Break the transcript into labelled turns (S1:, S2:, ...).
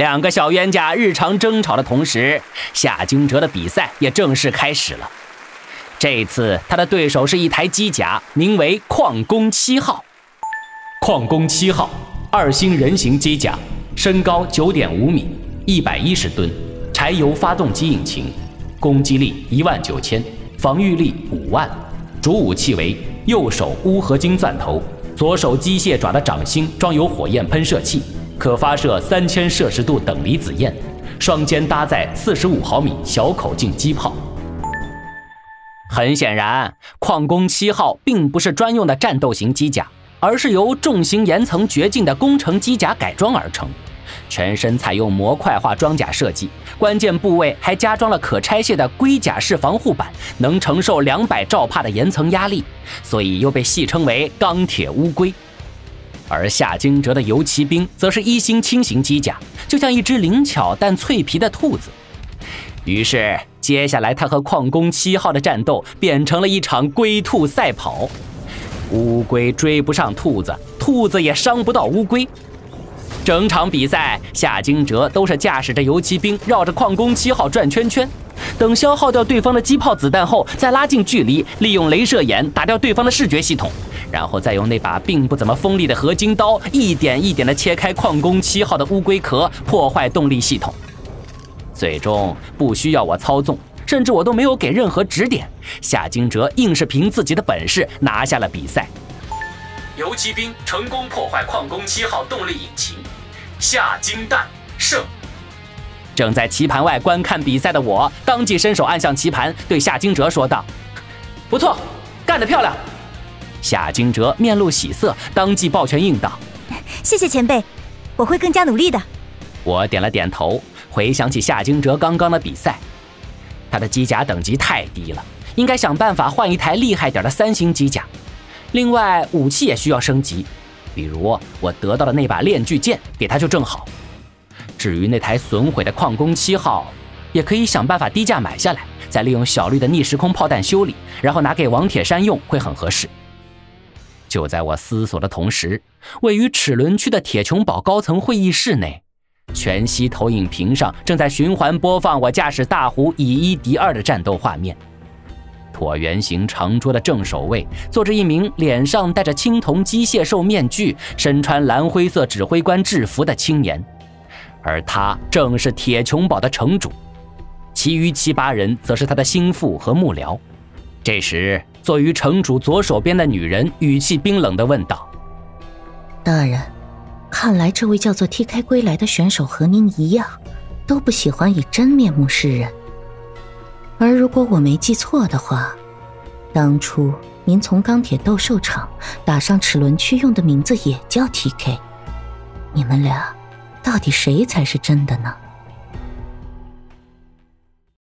S1: 两个小冤家日常争吵的同时，夏金哲的比赛也正式开始了。这次他的对手是一台机甲，名为矿工7号。矿工7号2星人形机甲，身高9.5米，110吨，柴油发动机引擎，攻击力19000，防御力5万。主武器为右手钨合金钻头，左手机械爪的掌心装有火焰喷射器，可发射3000摄氏度等离子焰，双肩搭载45毫米小口径机炮。很显然，矿工7号并不是专用的战斗型机甲，而是由重型岩层掘进的工程机甲改装而成。全身采用模块化装甲设计，关键部位还加装了可拆卸的龟甲式防护板，能承受200兆帕的岩层压力，所以又被戏称为钢铁乌龟。而夏金哲的游骑兵则是1星轻型机甲，就像一只灵巧但脆皮的兔子。于是接下来他和矿工7号的战斗变成了一场龟兔赛跑，乌龟追不上兔子，兔子也伤不到乌龟。整场比赛，夏金哲都是驾驶着游骑兵绕着矿工7号转圈圈，等消耗掉对方的机炮子弹后，再拉近距离，利用镭射眼打掉对方的视觉系统，然后再用那把并不怎么锋利的合金刀一点一点地切开矿工7号的乌龟壳，破坏动力系统。最终不需要我操纵，甚至我都没有给任何指点，夏金哲硬是凭自己的本事拿下了比赛。游骑兵成功破坏矿工7号动力引擎，夏金蛋胜。正在棋盘外观看比赛的我，当即伸手按向棋盘，对夏金哲说道：“不错，干得漂亮。”夏金哲面露喜色，当即抱拳应道：“
S2: 谢谢前辈，我会更加努力的。”
S1: 我点了点头，回想起夏金哲刚刚的比赛，他的机甲等级太低了，应该想办法换一台厉害点的3星机甲。另外武器也需要升级，比如我得到的那把炼巨剑给他就正好。至于那台损毁的矿工7号，也可以想办法低价买下来，再利用小绿的逆时空炮弹修理，然后拿给王铁山用会很合适。就在我思索的同时，位于齿轮区的铁穹堡高层会议室内，全息投影屏上正在循环播放我驾驶大狐以1敌2的战斗画面。椭圆形长桌的正首位坐着一名脸上戴着青铜机械兽面具、身穿蓝灰色指挥官制服的青年，而他正是铁穹堡的城主，其余7、8人则是他的心腹和幕僚。这时，坐于城主左手边的女人语气冰冷地问道：“
S3: 大人，看来这位叫做 TK 归来的选手和您一样，都不喜欢以真面目示人。而如果我没记错的话，当初您从钢铁斗兽场打上齿轮区用的名字也叫 TK， 你们俩到底谁才是真的呢？”